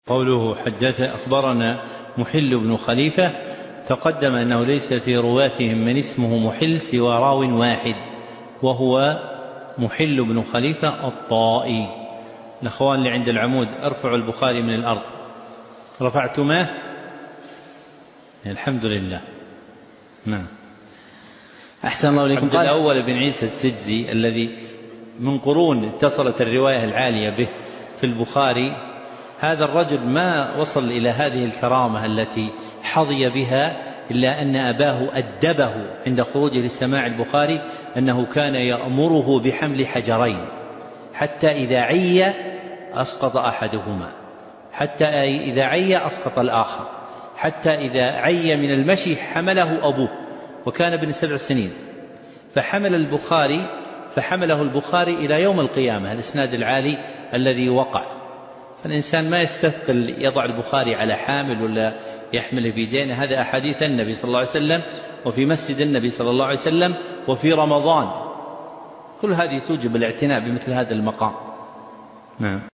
قوله حدث أخبرنا محل بن خليفة، تقدم أنه ليس في رواتهم من اسمه محل سوى راو واحد وهو محل بن خليفة الطائي. الأخوان اللي عند العمود ارفعوا البخاري من الأرض. رفعتماه؟ الحمد لله. نعم. أحسن الله إليكم. عبد الأول بن عيسى السجزي الذي من قرون اتصلت الرواية العالية به في البخاري، هذا الرجل ما وصل إلى هذه الكرامة التي حظي بها إلا أن أباه أدبه عند خروجه للسماع البخاري أنه كان يأمره بحمل حجرين حتى إذا عي أسقط أحدهما، حتى إذا عي أسقط الآخر، حتى إذا عي من المشي حمله أبوه وكان ابن 7 سنين، فحمله البخاري إلى يوم القيامة، الإسناد العالي الذي وقع. فالإنسان ما يستثقل يضع البخاري على حامل ولا يحمل بيدين. هذا أحاديث النبي صلى الله عليه وسلم وفي مسجد النبي صلى الله عليه وسلم وفي رمضان، كل هذه توجب الاعتناء بمثل هذا المقام. نعم.